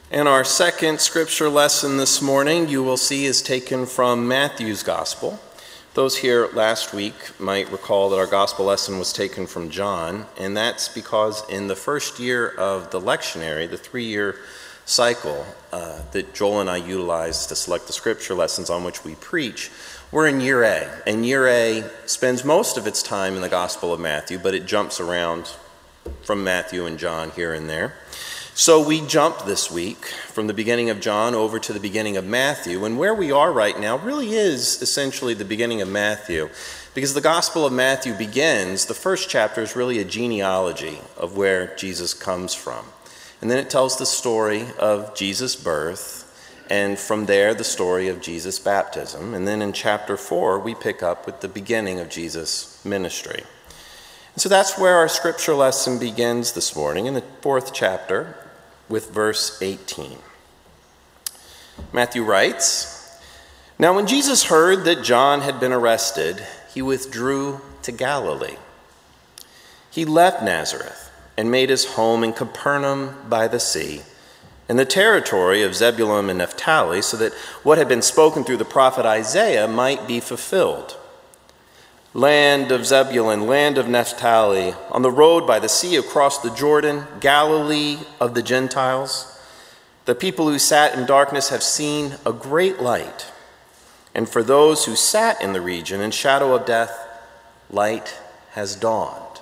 And our second scripture lesson this morning, you will see, is taken from Matthew's Gospel. Those here last week might recall that our Gospel lesson was taken from John, and that's because in the first year of the lectionary, the 3-year cycle that Joel and I utilize to select the scripture lessons on which we preach, we're in year A. And year A spends most of its time in the Gospel of Matthew, but it jumps around from Matthew and John here and there. So we jump this week from the beginning of John over to the beginning of Matthew, and where we are right now really is essentially the beginning of Matthew, because the Gospel of Matthew begins, the first chapter is really a genealogy of where Jesus comes from. And then it tells the story of Jesus' birth, and from there the story of Jesus' baptism. And then in chapter 4 we pick up with the beginning of Jesus' ministry. And so that's where our scripture lesson begins this morning, in the 4th chapter, with verse 18. Matthew writes, "Now when Jesus heard that John had been arrested, he withdrew to Galilee. He left Nazareth and made his home in Capernaum by the sea, in the territory of Zebulun and Naphtali, so that what had been spoken through the prophet Isaiah might be fulfilled. Land of Zebulun, land of Naphtali, on the road by the sea across the Jordan, Galilee of the Gentiles. The people who sat in darkness have seen a great light, and for those who sat in the region in shadow of death, light has dawned."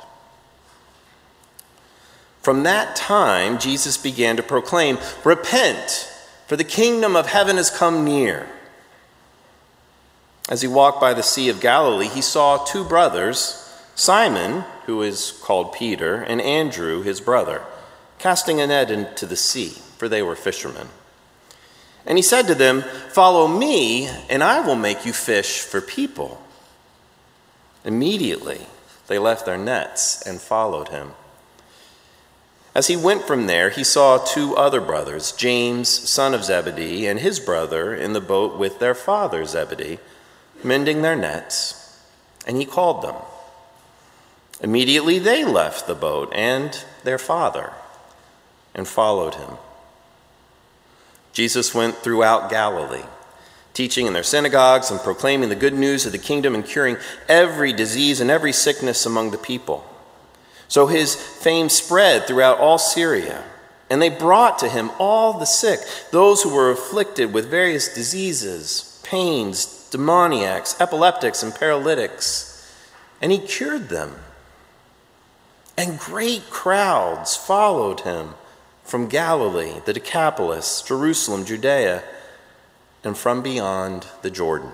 From that time, Jesus began to proclaim, "Repent, for the kingdom of heaven has come near." As he walked by the Sea of Galilee, he saw 2 brothers, Simon, who is called Peter, and Andrew, his brother, casting a net into the sea, for they were fishermen. And he said to them, "Follow me, and I will make you fish for people." Immediately, they left their nets and followed him. As he went from there, he saw 2 other brothers, James, son of Zebedee, and his brother, in the boat with their father Zebedee, mending their nets, and he called them. Immediately they left the boat and their father and followed him. Jesus went throughout Galilee, teaching in their synagogues and proclaiming the good news of the kingdom and curing every disease and every sickness among the people. So his fame spread throughout all Syria, and they brought to him all the sick, those who were afflicted with various diseases, pains, demoniacs, epileptics, and paralytics, and he cured them. And great crowds followed him from Galilee, the Decapolis, Jerusalem, Judea, and from beyond the Jordan.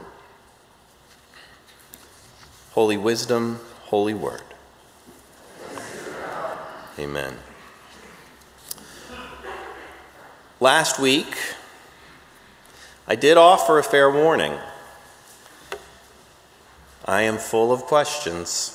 Holy wisdom, holy word. Amen. Last week, I did offer a fair warning. I am full of questions.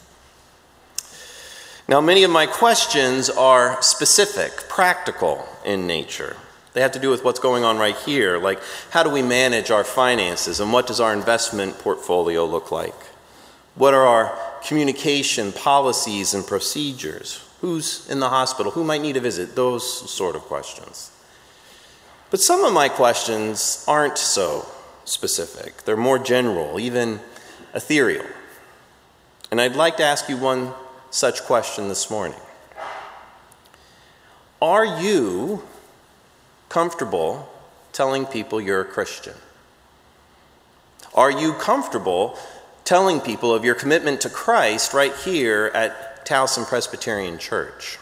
Now, many of my questions are specific, practical in nature. They have to do with what's going on right here, like how do we manage our finances and what does our investment portfolio look like? What are our communication policies and procedures? Who's in the hospital? Who might need a visit? Those sort of questions. But some of my questions aren't so specific. They're more general, even ethereal. And I'd like to ask you one such question this morning. Are you comfortable telling people you're a Christian? Are you comfortable telling people of your commitment to Christ right here at Towson Presbyterian Church?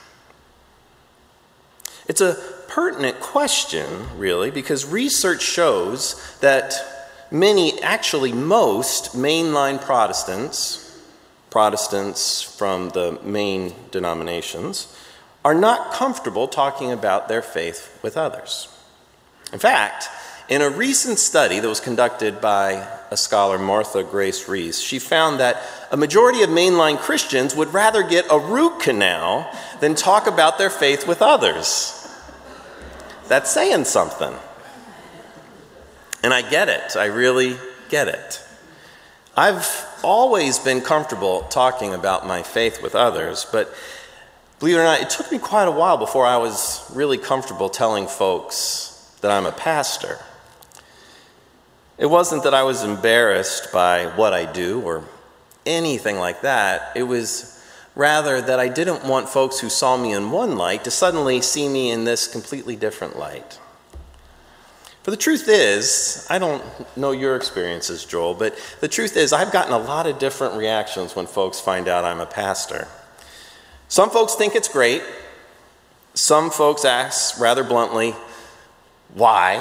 It's a pertinent question, really, because research shows that many, actually most, mainline Protestants from the main denominations, are not comfortable talking about their faith with others. In fact, in a recent study that was conducted by a scholar, Martha Grace Reese, she found that a majority of mainline Christians would rather get a root canal than talk about their faith with others. That's saying something. And I get it. I really get it. I've always been comfortable talking about my faith with others, but Believe it or not, it took me quite a while before I was really comfortable telling folks that I'm a pastor. It wasn't that I was embarrassed by what I do or anything like that. It was rather that I didn't want folks who saw me in one light to suddenly see me in this completely different light. For the truth is, I don't know your experiences, Joel, but the truth is I've gotten a lot of different reactions when folks find out I'm a pastor. Some folks think it's great. Some folks ask rather bluntly, why?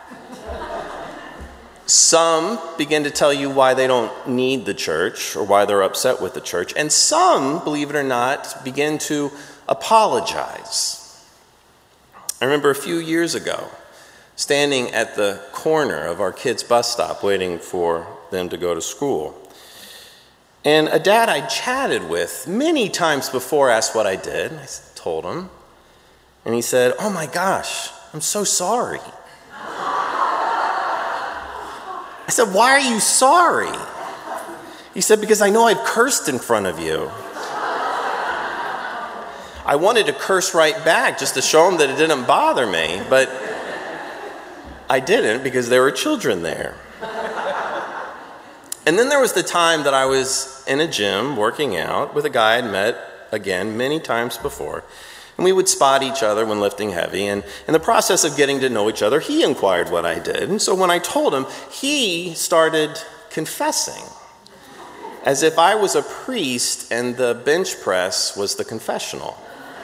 Some begin to tell you why they don't need the church or why they're upset with the church. And some, believe it or not, begin to apologize. I remember a few years ago, standing at the corner of our kids' bus stop waiting for them to go to school. And a dad I chatted with many times before asked what I did. I told him. And he said, "Oh my gosh, I'm so sorry." I said, "Why are you sorry?" He said, "Because I know I've cursed in front of you." I wanted to curse right back just to show him that it didn't bother me, but I didn't because there were children there. And then there was the time that I was in a gym working out with a guy I'd met, again, many times before. And we would spot each other when lifting heavy. And in the process of getting to know each other, he inquired what I did. And so when I told him, he started confessing, as if I was a priest and the bench press was the confessional.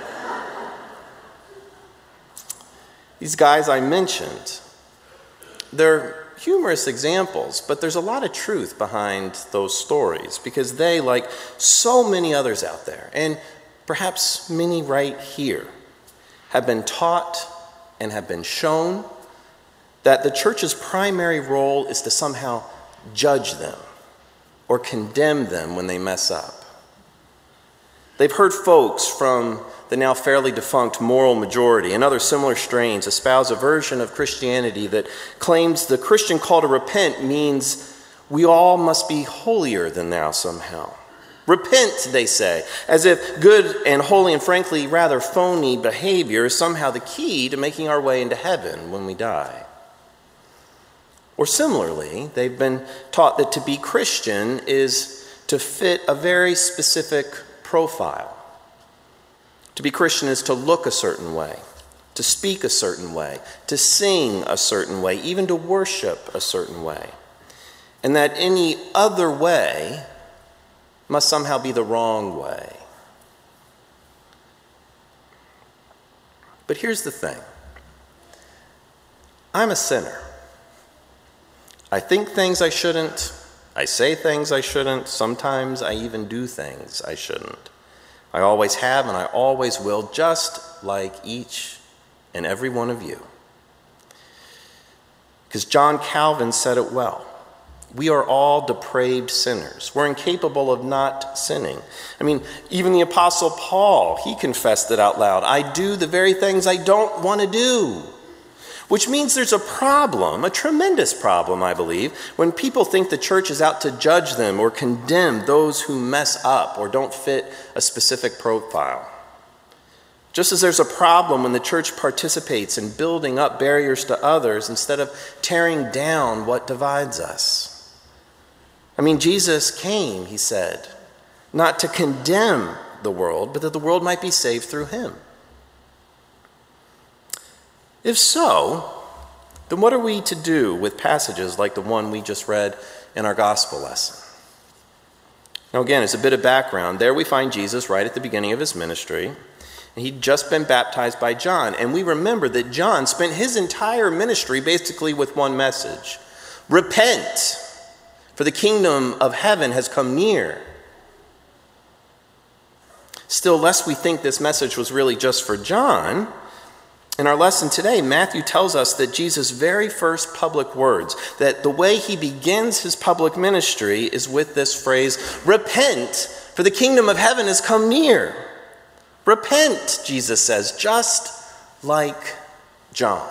These guys I mentioned, they're humorous examples, but there's a lot of truth behind those stories because they, like so many others out there, and perhaps many right here, have been taught and have been shown that the church's primary role is to somehow judge them or condemn them when they mess up. They've heard folks from the now fairly defunct Moral Majority and other similar strains espouse a version of Christianity that claims the Christian call to repent means we all must be holier than thou somehow. Repent, they say, as if good and holy and frankly rather phony behavior is somehow the key to making our way into heaven when we die. Or similarly, they've been taught that to be Christian is to fit a very specific profile. To be Christian is to look a certain way, to speak a certain way, to sing a certain way, even to worship a certain way. And that any other way must somehow be the wrong way. But here's the thing. I'm a sinner. I think things I shouldn't. I say things I shouldn't. Sometimes I even do things I shouldn't. I always have and I always will, just like each and every one of you. Because John Calvin said it well. We are all depraved sinners. We're incapable of not sinning. I mean, even the Apostle Paul, he confessed it out loud. I do the very things I don't want to do. Which means there's a problem, a tremendous problem, I believe, when people think the church is out to judge them or condemn those who mess up or don't fit a specific profile. Just as there's a problem when the church participates in building up barriers to others instead of tearing down what divides us. I mean, Jesus came, he said, not to condemn the world, but that the world might be saved through him. If so, then what are we to do with passages like the one we just read in our gospel lesson? Now again, as a bit of background, there we find Jesus right at the beginning of his ministry. And he'd just been baptized by John. And we remember that John spent his entire ministry basically with one message. Repent, for the kingdom of heaven has come near. Still, lest we think this message was really just for John, in our lesson today, Matthew tells us that Jesus' very first public words, that the way he begins his public ministry is with this phrase, repent, for the kingdom of heaven has come near. Repent, Jesus says, just like John.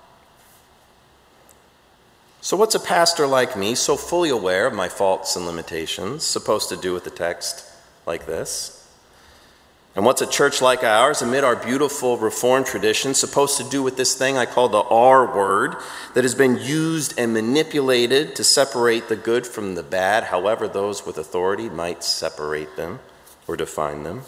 So what's a pastor like me, so fully aware of my faults and limitations, supposed to do with a text like this? And what's a church like ours, amid our beautiful Reformed tradition, supposed to do with this thing I call the R word that has been used and manipulated to separate the good from the bad, however those with authority might separate them or define them?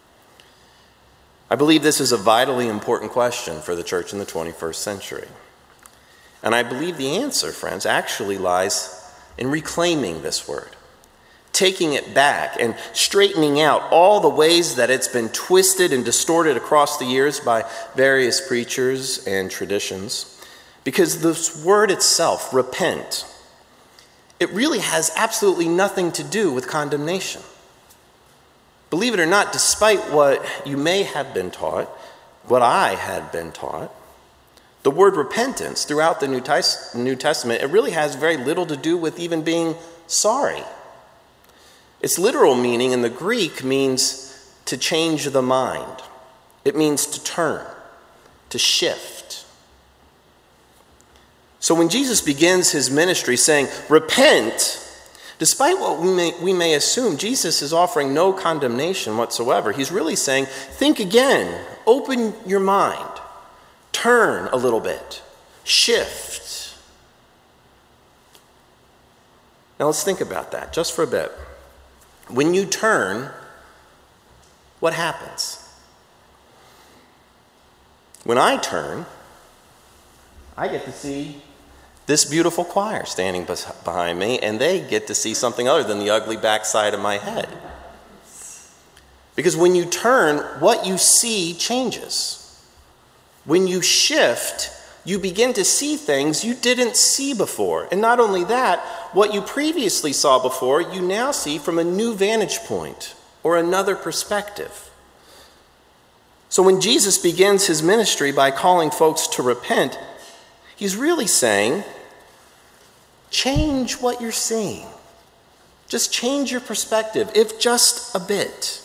I believe this is a vitally important question for the church in the 21st century. And I believe the answer, friends, actually lies in reclaiming this word, taking it back and straightening out all the ways that it's been twisted and distorted across the years by various preachers and traditions. Because this word itself, repent, it really has absolutely nothing to do with condemnation. Believe it or not, despite what you may have been taught, what I had been taught, the word repentance throughout the New Testament, it really has very little to do with even being sorry. Its literal meaning in the Greek means to change the mind. It means to turn, to shift. So when Jesus begins his ministry saying, repent, despite what we may assume, Jesus is offering no condemnation whatsoever. He's really saying, think again, open your mind, turn a little bit, shift. Now let's think about that just for a bit. When you turn, what happens? When I turn, I get to see this beautiful choir standing behind me, and they get to see something other than the ugly backside of my head. Because when you turn, what you see changes. When you shift, you begin to see things you didn't see before. And not only that, what you previously saw before, you now see from a new vantage point or another perspective. So when Jesus begins his ministry by calling folks to repent, he's really saying, change what you're seeing. Just change your perspective, if just a bit.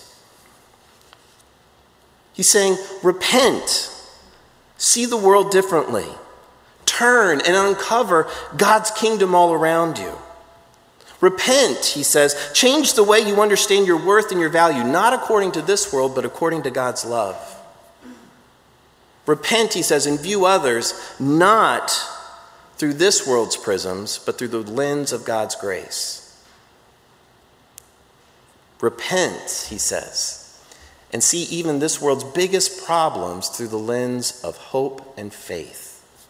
He's saying, repent. See the world differently. Turn and uncover God's kingdom all around you. Repent, he says. Change the way you understand your worth and your value, not according to this world, but according to God's love. Repent, he says, and view others not through this world's prisms, but through the lens of God's grace. Repent, he says, and see even this world's biggest problems through the lens of hope and faith.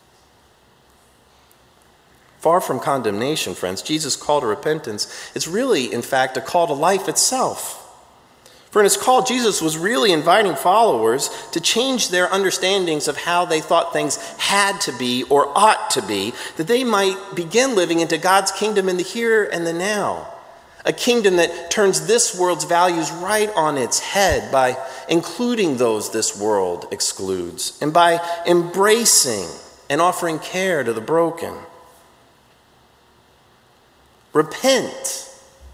Far from condemnation, friends, Jesus' call to repentance is really, in fact, a call to life itself. For in his call, Jesus was really inviting followers to change their understandings of how they thought things had to be or ought to be, that they might begin living into God's kingdom in the here and the now. A kingdom that turns this world's values right on its head by including those this world excludes, and by embracing and offering care to the broken. Repent.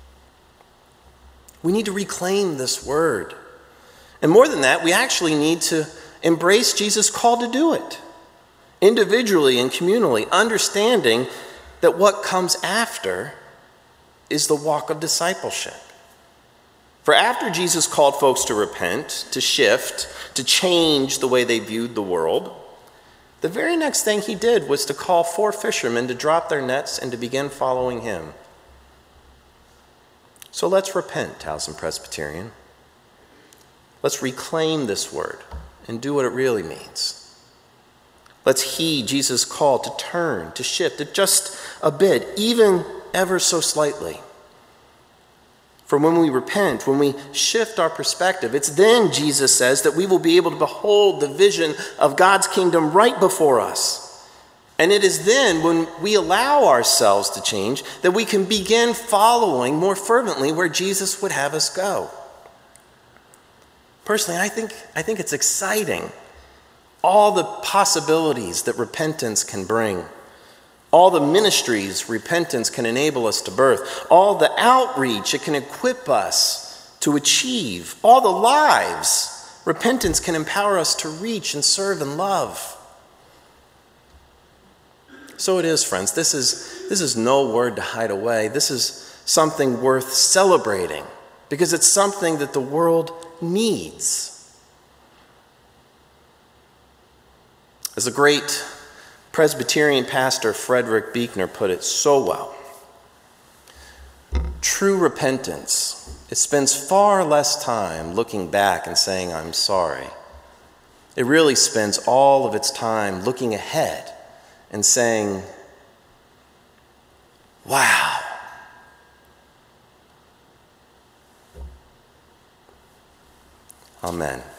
We need to reclaim this word. And more than that, we actually need to embrace Jesus' call to do it, individually and communally, understanding that what comes after is the walk of discipleship. For after Jesus called folks to repent, to shift, to change the way they viewed the world, the very next thing he did was to call 4 fishermen to drop their nets and to begin following him. So let's repent, Towson Presbyterian. Let's reclaim this word and do what it really means. Let's heed Jesus' call to turn, to shift, just a bit, even ever so slightly. For when we repent, when we shift our perspective, it's then, Jesus says, that we will be able to behold the vision of God's kingdom right before us. And it is then, when we allow ourselves to change, that we can begin following more fervently where Jesus would have us go. Personally, I think it's exciting. All the possibilities that repentance can bring. All the ministries repentance can enable us to birth. All the outreach it can equip us to achieve. All the lives repentance can empower us to reach and serve and love. So it is, friends. This is no word to hide away. This is something worth celebrating because it's something that the world needs. As the great Presbyterian pastor Frederick Buechner put it so well, true repentance, it spends far less time looking back and saying, I'm sorry. It really spends all of its time looking ahead and saying, wow. Amen.